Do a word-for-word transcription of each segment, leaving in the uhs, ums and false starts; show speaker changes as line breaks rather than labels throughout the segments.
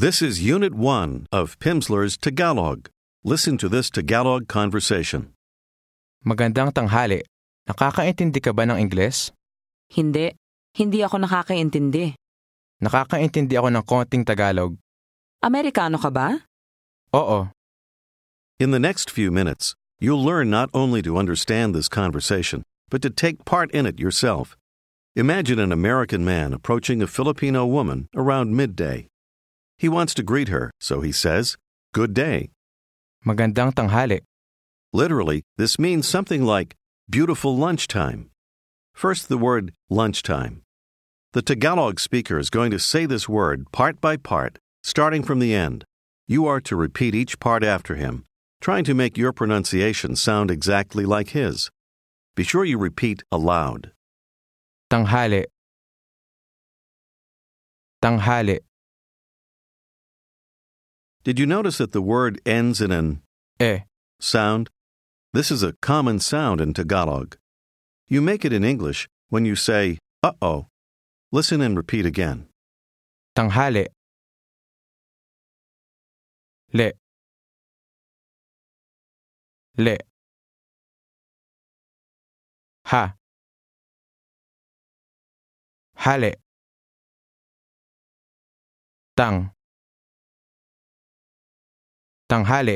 This is Unit one of Pimsleur's Tagalog. Listen to this Tagalog conversation.
Magandang tanghali. Nakakaintindi ka ba ng Ingles?
Hindi. Hindi ako nakakaintindi.
Nakakaintindi ako ng konting Tagalog.
Amerikano ka ba?
Oo.
In the next few minutes, you'll learn not only to understand this conversation, but to take part in it yourself. Imagine an American man approaching a Filipino woman around midday. He wants to greet her, so he says, "Good day."
Magandang tanghali.
Literally, this means something like beautiful lunchtime. First, the word lunchtime. The Tagalog speaker is going to say this word part by part, starting from the end. You are to repeat each part after him, trying to make your pronunciation sound exactly like his. Be sure you repeat aloud.
Tanghali. Tanghali.
Did you notice that the word ends in an
E.
sound? This is a common sound in Tagalog. You make it in English when you say, uh-oh. Listen and repeat again.
Tanghali. Le. Le. Ha. Hali. Tang. Tanghali.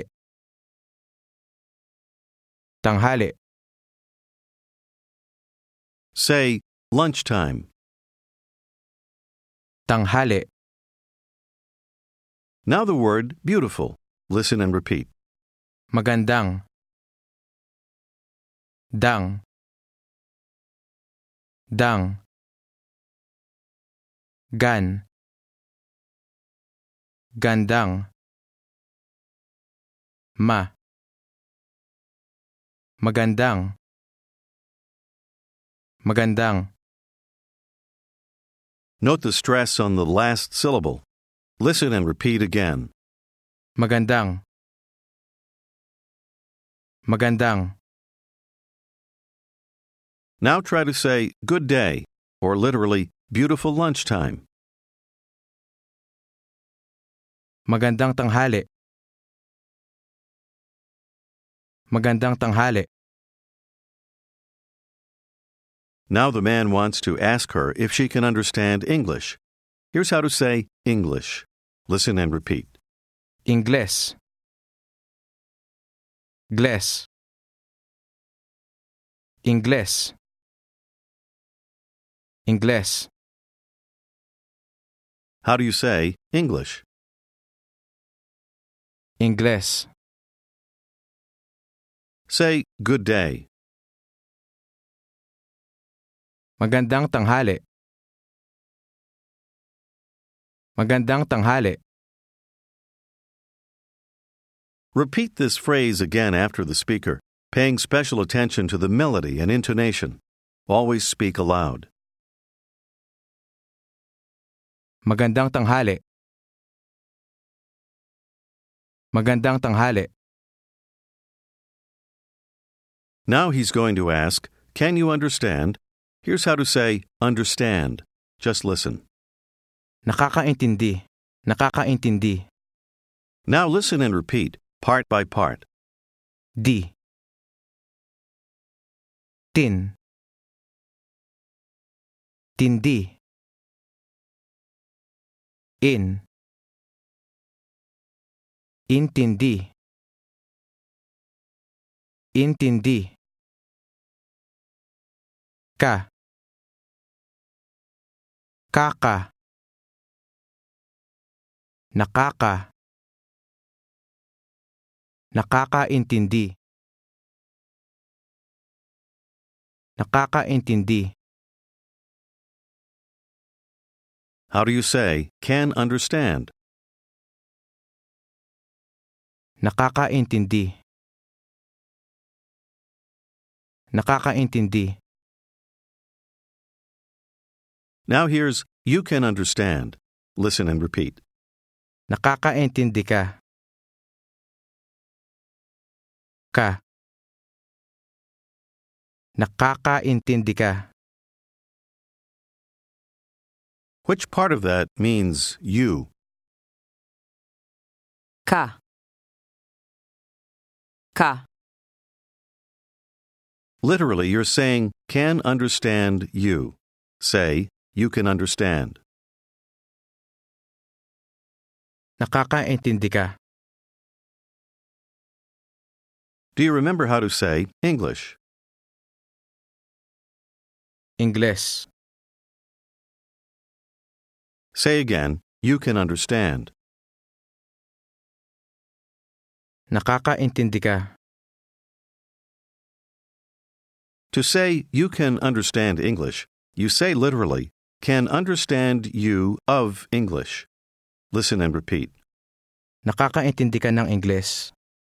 Tanghali.
Say, lunchtime.
Tanghali.
Now the word beautiful. Listen and repeat.
Magandang. Dang. Dang. Gan. Gandang. Ma. Magandang. Magandang.
Note the stress on the last syllable. Listen and repeat again.
Magandang. Magandang.
Now try to say good day, or literally beautiful lunchtime.
Magandang tanghali. Magandang tanghali.
Now the man wants to ask her if she can understand English. Here's how to say English. Listen and repeat.
Ingles. Gles. Ingles. Ingles.
How do you say English?
Ingles.
Say good day.
Magandang tanghali. Magandang tanghali.
Repeat this phrase again after the speaker, paying special attention to the melody and intonation. Always speak aloud.
Magandang tanghali. Magandang tanghali.
Now he's going to ask, can you understand? Here's how to say understand. Just listen.
Nakakaintindi. Nakakaintindi.
Now listen and repeat, part by part.
Di. Tin. Tindi. In. Intindi. Intindi. Ka. Kaka. Nakaka. Nakakaintindi. Nakakaintindi.
How do you say can understand?
Nakakaintindi. Nakakaintindi.
Now here's you can understand. Listen and repeat.
Nakakaintindi ka. Ka. Nakakaintindi ka.
Which part of that means you?
Ka. Ka.
Literally, you're saying, can understand you. Say, you can understand.
Nakakaintindi ka.
Do you remember how to say English?
Ingles.
Say again, you can understand.
Nakakaintindi ka.
To say you can understand English, you say literally, can understand you of English. Listen and repeat.
Nakakaintindi ka ng Ingles.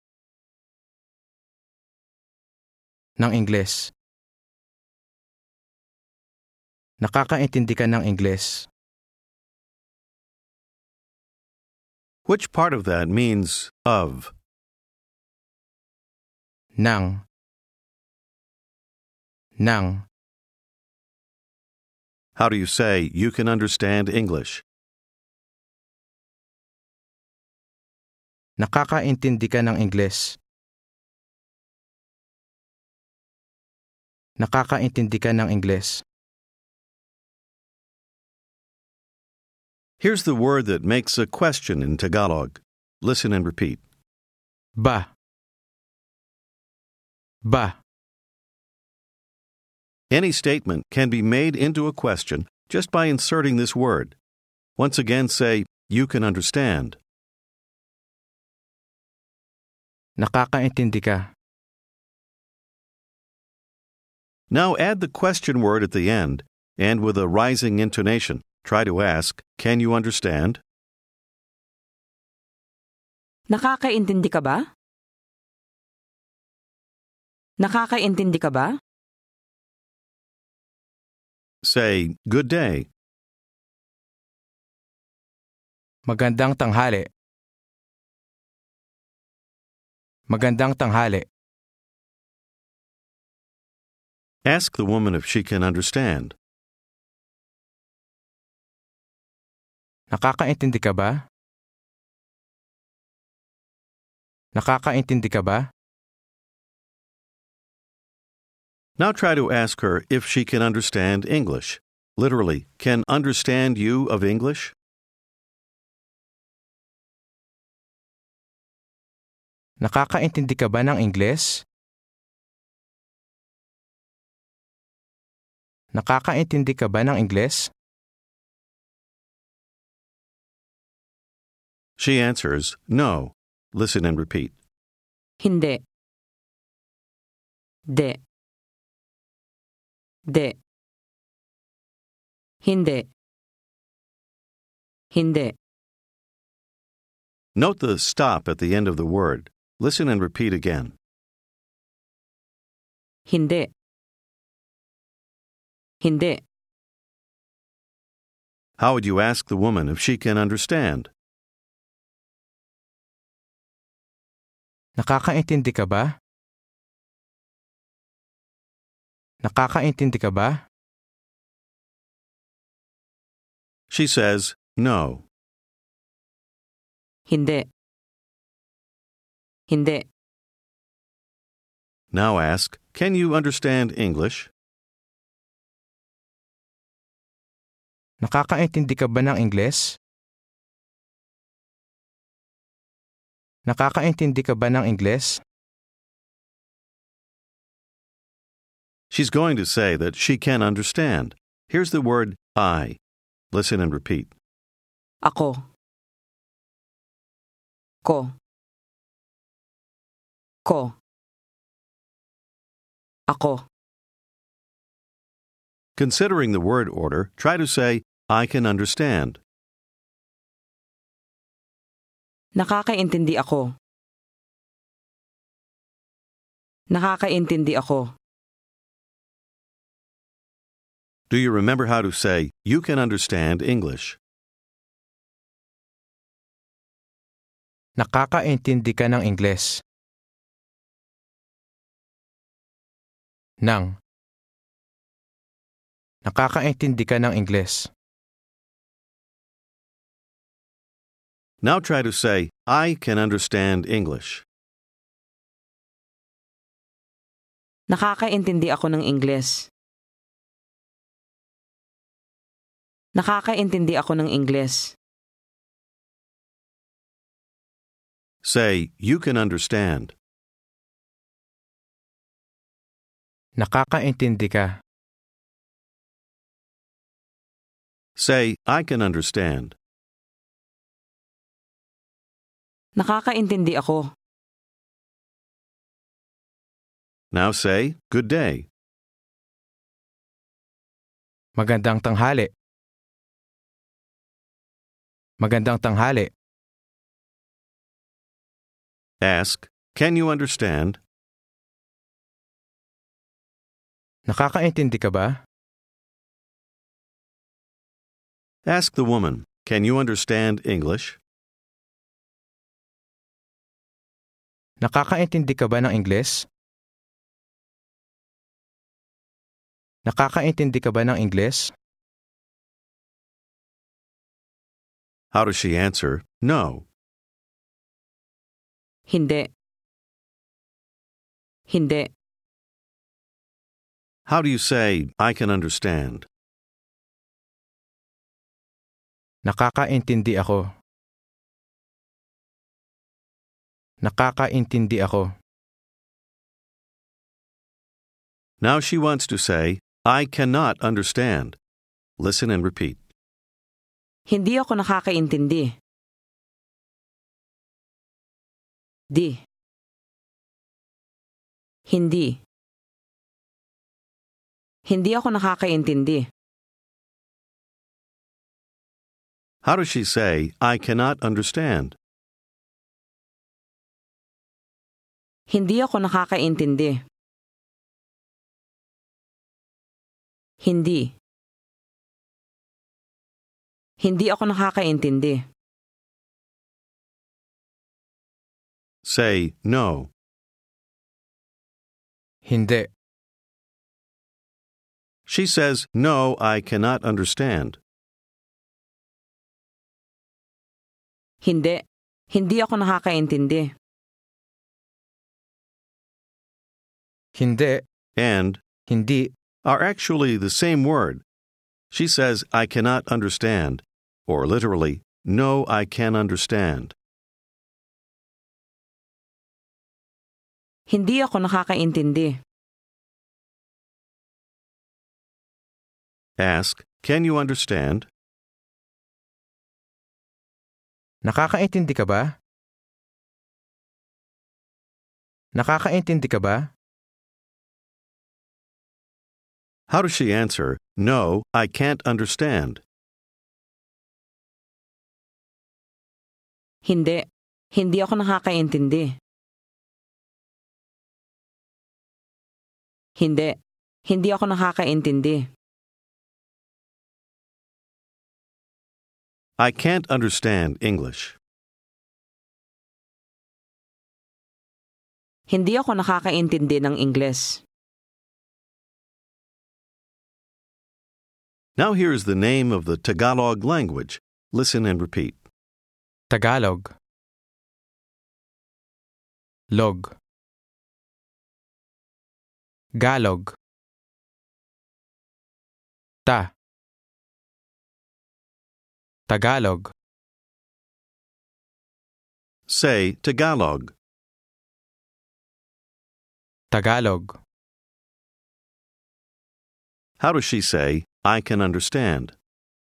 Ng Ingles. Nakakaintindi ka ng Ingles.
Which part of that means of?
Ng. Ng.
How do you say you can understand English?
Nakakaintindi ka ng Ingles. Nakakaintindi ka ng Ingles.
Here's the word that makes a question in Tagalog. Listen and repeat.
Ba. Ba.
Any statement can be made into a question just by inserting this word. Once again, say, you can understand.
Nakakaintindi ka.
Now add the question word at the end, and with a rising intonation, try to ask, can you understand?
Nakakaintindi ka ba? Nakakaintindi ka ba?
Say, good day.
Magandang tanghali. Magandang tanghali.
Ask the woman if she can understand.
Nakakaintindi ka ba? Nakakaintindi ka ba?
Now try to ask her if she can understand English. Literally, can understand you of English?
Nakakaintindi ka ba ng Ingles? Nakakaintindi ka ba ng Ingles?
She answers, no. Listen and repeat.
Hindi. De. De. Hindi. Hindi.
Note the stop at the end of the word. Listen and repeat again.
Hindi. Hindi.
How would you ask the woman if she can understand?
Nakakaintindi ka ba? Nakakaintindi ka ba?
She says, no.
Hindi. Hindi.
Now ask, can you understand English?
Nakakaintindi ka ba ng Ingles? Nakakaintindi ka ba ng Ingles?
She's going to say that she can understand. Here's the word I. Listen and repeat.
Ako. Ko. Ko. Ako.
Considering the word order, try to say, I can understand.
Nakakaintindi ako. Nakakaintindi ako.
Do you remember how to say, you can understand English?
Nakakaintindi ka ng Ingles. Nang. Nakakaintindi ka ng Ingles.
Now try to say, I can understand English.
Nakakaintindi ako ng Ingles. Nakakaintindi ako ng Ingles.
Say, you can understand.
Nakakaintindi ka.
Say, I can understand.
Nakakaintindi ako.
Now say, good day.
Magandang tanghali. Magandang tanghali.
Ask, can you understand?
Nakakaintindi ka ba?
Ask the woman, can you understand English?
Nakakaintindi ka ba ng Ingles? Nakakaintindi ka ba ng Ingles?
How does she answer? No.
Hindi. Hindi.
How do you say, I can understand?
Nakakaintindi ako. Nakakaintindi ako.
Now she wants to say, I cannot understand. Listen and repeat.
Hindi ako nakakaintindi. Di. Hindi. Hindi ako nakakaintindi.
How does she say, I cannot understand?
Hindi ako nakakaintindi. Hindi. Hindi ako nakakaintindi.
Say, no.
Hindi.
She says, no, I cannot understand.
Hindi. Hindi ako nakakaintindi.
Hindi.
And
Hindi.
are actually the same word. She says, I cannot understand, or literally, no, I can understand.
Hindi ako nakakaintindi.
Ask, can you understand?
Nakakaintindi ka ba? Nakakaintindi ka ba?
How does she answer, no, I can't understand?
Hindi. Hindi ako nakakaintindi. Hindi. Hindi ako nakakaintindi.
I can't understand English.
Hindi ako nakakaintindi ng Ingles.
Now here is the name of the Tagalog language. Listen and repeat.
Tagalog. Log. Galog. Ta. Tagalog.
Say Tagalog.
Tagalog.
How does she say, I can understand?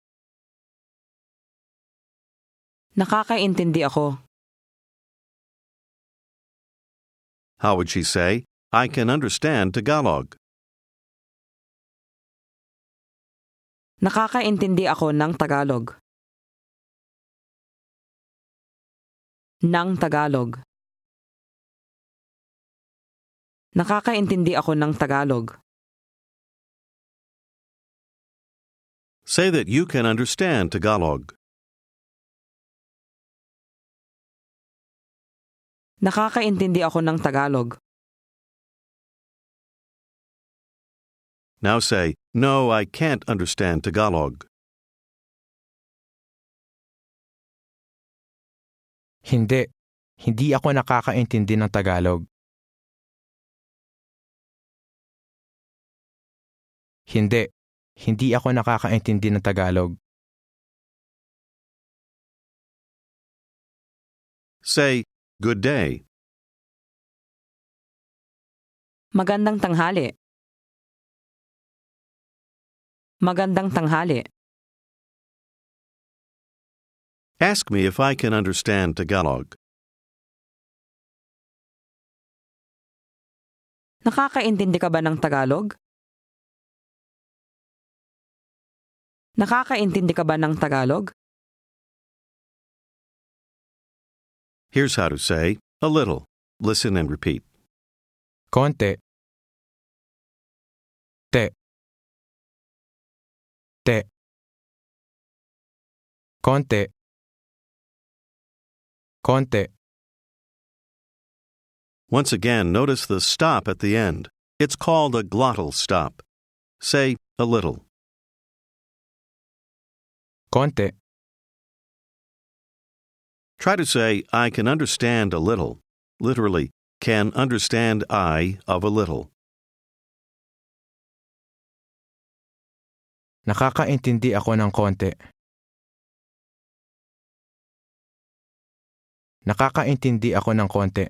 Nakakaintindi ako.
How would she say, I can understand Tagalog?
Nakakaintindi ako ng Tagalog. Ng Tagalog. Nakakaintindi ako ng Tagalog.
Say that you can understand Tagalog.
Nakakaintindi ako ng Tagalog.
Now say, no, I can't understand Tagalog.
Hindi. Hindi ako nakakaintindi ng Tagalog. Hindi. Hindi ako nakakaintindi ng Tagalog.
Say, good day.
Magandang tanghali. Magandang tanghali.
Ask me if I can understand Tagalog.
Nakakaintindi ka ba ng Tagalog? Nakakaintindi ka ba ng Tagalog?
Here's how to say, a little. Listen and repeat.
Konti. Te. Te. Konti. Konti.
Once again, notice the stop at the end. It's called a glottal stop. Say, a little.
Konti.
Try to say, I can understand a little. Literally, can understand I of a little.
Nakakaintindi ako ng konti. Nakakaintindi ako ng konti.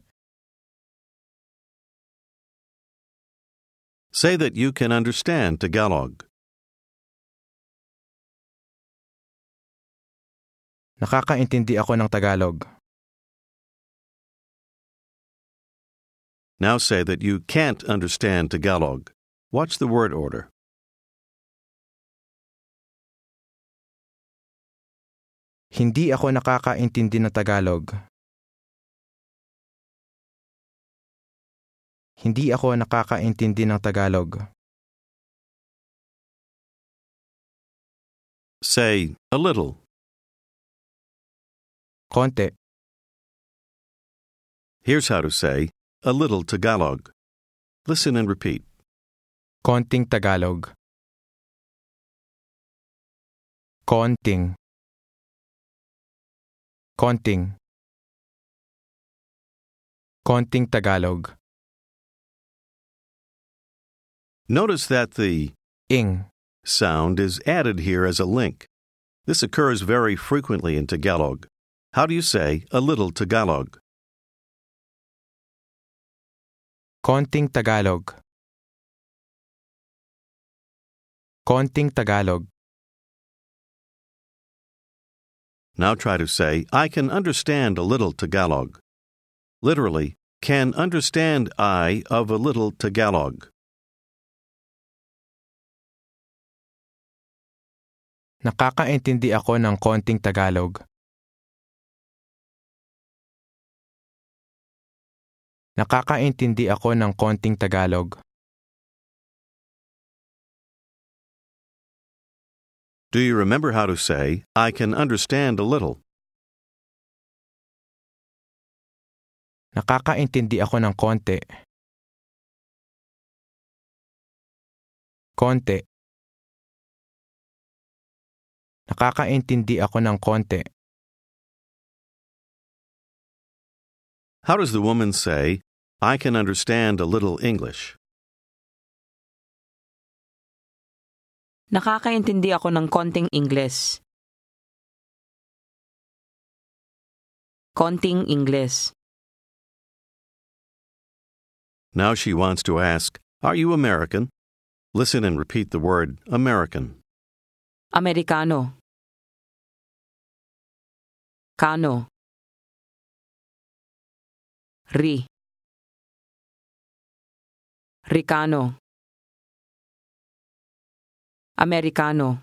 Say that you can understand Tagalog.
Nakakaintindi ako ng Tagalog.
Now say that you can't understand Tagalog. Watch the word order.
Hindi ako nakakaintindi ng Tagalog. Hindi ako nakakaintindi ng Tagalog.
Say, a little.
Konti.
Here's how to say, a little Tagalog. Listen and repeat.
Konting Tagalog. Konting. Konting. Konting Tagalog.
Notice that the
Ing.
sound is added here as a link. This occurs very frequently in Tagalog. How do you say a little Tagalog?
Konting Tagalog. Konting Tagalog.
Now try to say, I can understand a little Tagalog. Literally, can understand I of a little Tagalog.
Nakakaintindi ako ng konting Tagalog. Nakakaintindi ako ng konting Tagalog.
Do you remember how to say, I can understand a little?
Nakakaintindi ako ng konti. Konti. Nakakaintindi ako ng konti.
How does the woman say, I can understand a little English?
Nakakaintindi ako ng konting Ingles. Konting Ingles.
Now she wants to ask, are you American? Listen and repeat the word American.
Amerikano. Kano. Ri. Ricano. Amerikano.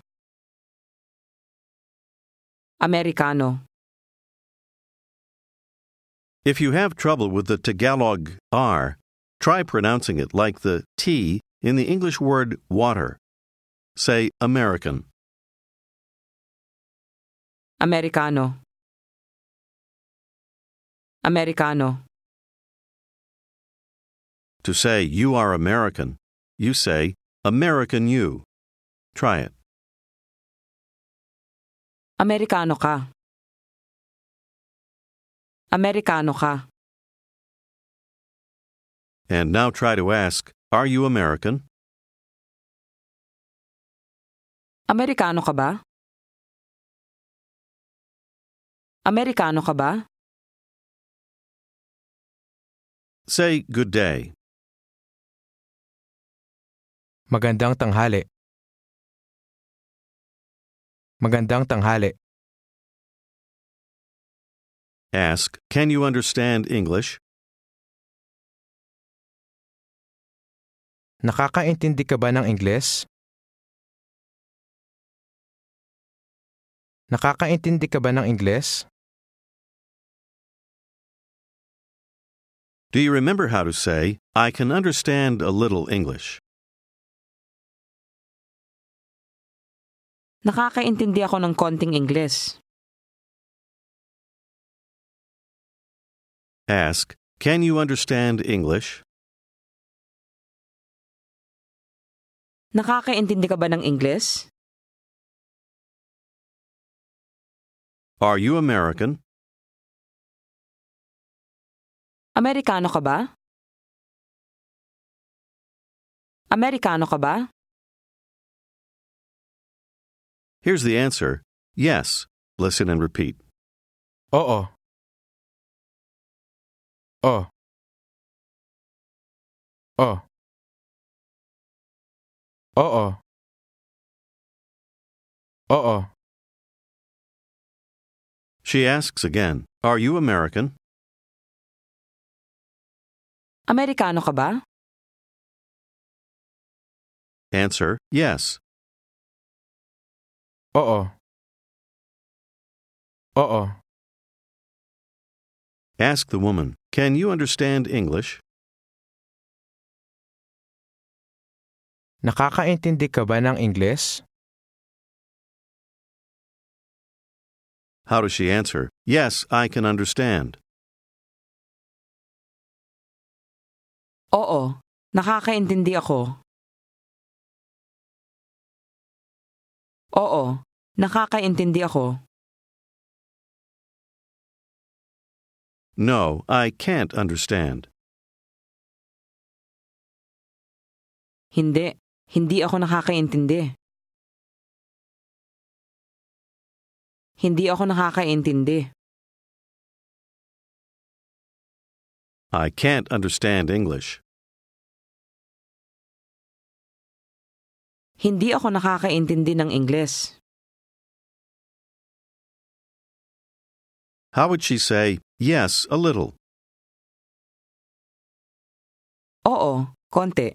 Amerikano.
If you have trouble with the Tagalog R, try pronouncing it like the T in the English word water. Say American.
Amerikano. Amerikano.
To say you are American, you say American you. Try it.
Amerikano ka. Amerikano ka?
And now try to ask, are you American?
Amerikano ka ba? Amerikano ka ba?
Say good day.
Magandang tanghali. Magandang tanghali.
Ask, can you understand English?
Nakakaintindi ka ba ng Ingles? Nakakaintindi ka ba ng Ingles?
Do you remember how to say, I can understand a little English?
Nakakaintindi ako ng konting Ingles.
Ask, can you understand English?
Nakakaintindi ka ba ng Ingles?
Are you American?
Amerikano ka ba? Amerikano ka ba?
Here's the answer. Yes. Listen and repeat.
Oo. O. O. Oo. Oo.
She asks again, are you American?
Amerikano ka ba?
Answer, yes.
Oo. Oo.
Ask the woman, can you understand English?
Nakakaintindi ka ba ng Ingles?
How does she answer? Yes, I can understand.
Oo, nakakaintindi ako. Oo, nakakaintindi ako.
No, I can't understand.
Hindi, hindi ako nakakaintindi. Hindi ako nakakaintindi.
I can't understand English.
Hindi ako nakakaintindi ng Ingles.
How would she say, yes, a little?
Oo, konti.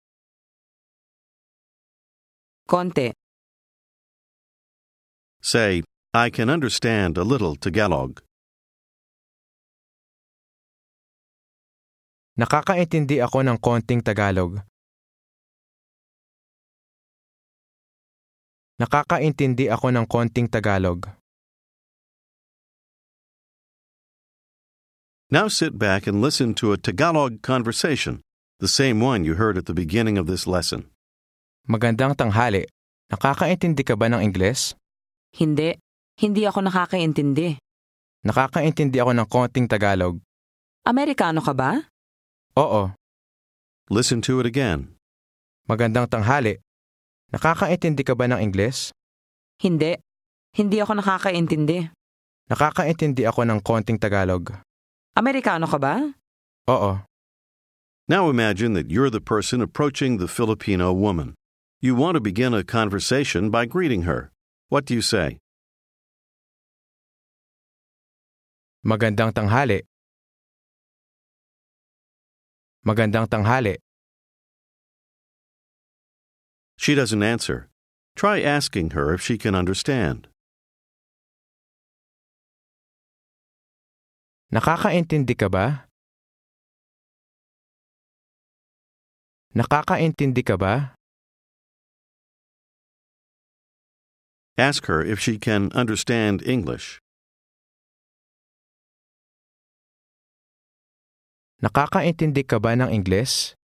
Konti.
Say, I can understand a little Tagalog.
Nakakaintindi ako ng konting Tagalog. Nakakaintindi ako ng konting Tagalog.
Now sit back and listen to a Tagalog conversation, the same one you heard at the beginning of this lesson.
Magandang tanghali. Nakakaintindi ka ba ng Ingles?
Hindi, hindi ako nakakaintindi.
Nakakaintindi ako ng konting Tagalog.
Amerikano ka ba?
Oo.
Listen to it again.
Magandang tanghali. Nakakaintindi ka ba ng Ingles?
Hindi, hindi ako nakakaintindi.
Nakakaintindi ako ng konting Tagalog.
Amerikano ka ba?
Oo.
Now imagine that you're the person approaching the Filipino woman. You want to begin a conversation by greeting her. What do you say?
Magandang tanghali. Magandang tanghali.
She doesn't answer. Try asking her if she can understand.
Nakakaintindi ka ba? Nakakaintindi ka ba?
Ask her if she can understand English.
Nakakaintindi ka ba ng Ingles?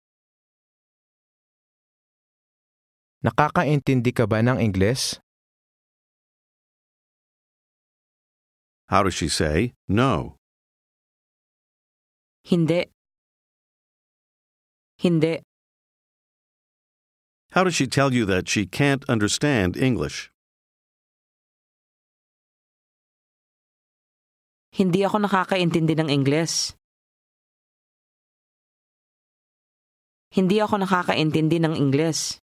Nakakaintindi ka ba ng Ingles?
How does she say no?
Hindi. Hindi.
How does she tell you that she can't understand English?
Hindi ako nakakaintindi ng Ingles. Hindi ako nakakaintindi ng Ingles.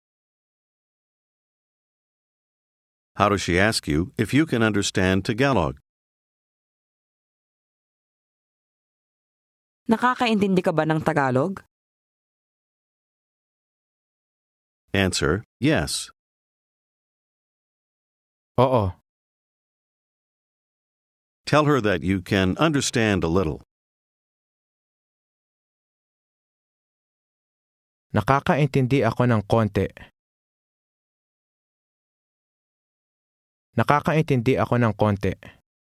How does she ask you if you can understand Tagalog?
Nakakaintindi ka ba ng Tagalog?
Answer, yes.
Oo.
Tell her that you can understand a little.
Nakakaintindi ako ng konti. Nakakaintindi ako ng konti.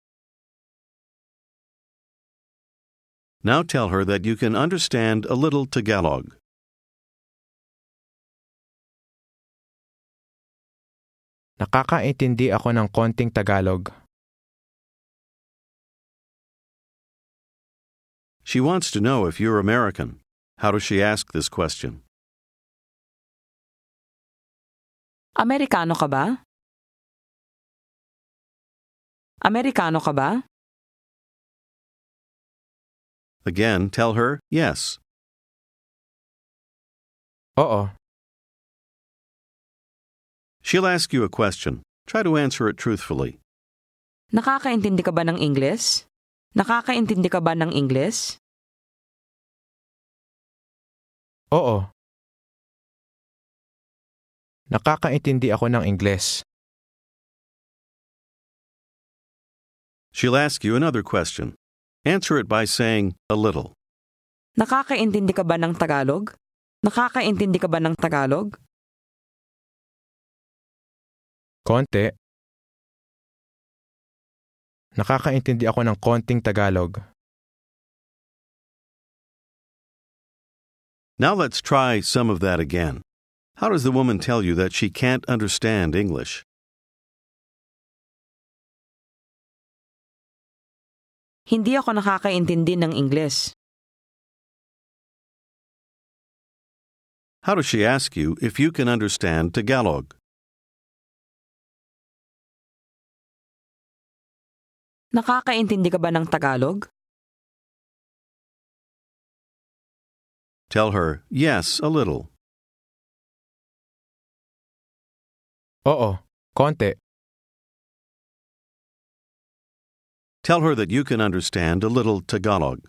Now tell her that you can understand a little Tagalog.
Nakakaintindi ako ng konting Tagalog.
She wants to know if you're American. How does she ask this question?
Amerikano ka ba? Amerikano ka ba?
Again, tell her yes.
Oo.
She'll ask you a question. Try to answer it truthfully.
Nakakaintindi ka ba ng Ingles? Nakakaintindi ka ba ng Ingles?
Oo. Nakakaintindi ako ng Ingles.
She'll ask you another question. Answer it by saying a little.
Nakakaintindi ka ba ng Tagalog? Nakakaintindi ka ba ng Tagalog?
Konti. Nakakaintindi ako ng konting Tagalog.
Now let's try some of that again. How does the woman tell you that she can't understand English?
Hindi ako nakakaintindi ng Ingles.
How does she ask you if you can understand Tagalog?
Nakakaintindi ka ba ng Tagalog?
Tell her, yes, a little.
Oo. Konti.
Tell her that you can understand a little Tagalog.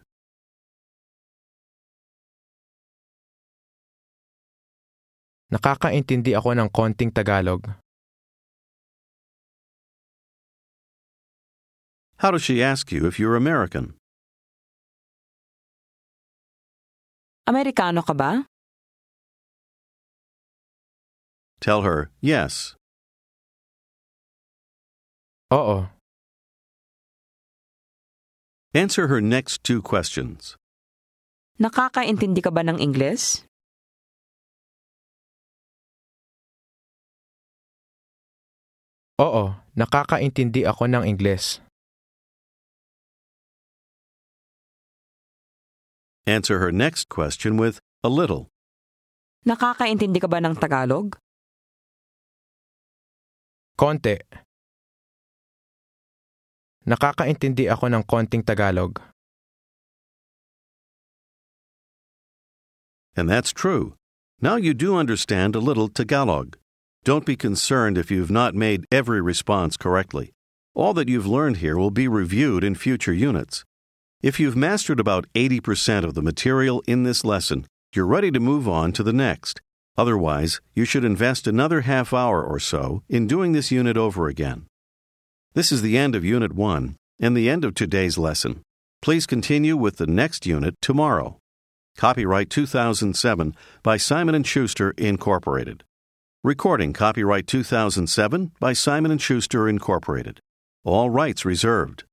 Nakakaintindi ako ng konting Tagalog.
How does she ask you if you're American?
Amerikano ka ba?
Tell her, yes.
Oo.
Answer her next two questions.
Nakakaintindi ka ba ng Ingles?
Oo. Nakakaintindi ako ng Ingles.
Answer her next question with a little.
Nakakaintindi ka ba ng Tagalog?
Konti. Nakakaintindi ako ng konting Tagalog.
And that's true. Now you do understand a little Tagalog. Don't be concerned if you've not made every response correctly. All that you've learned here will be reviewed in future units. If you've mastered about eighty percent of the material in this lesson, you're ready to move on to the next. Otherwise, you should invest another half hour or so in doing this unit over again. This is the end of Unit one and the end of today's lesson. Please continue with the next unit tomorrow. Copyright two thousand seven by Simon and Schuster, Incorporated. Recording copyright two thousand seven by Simon and Schuster, Incorporated. All rights reserved.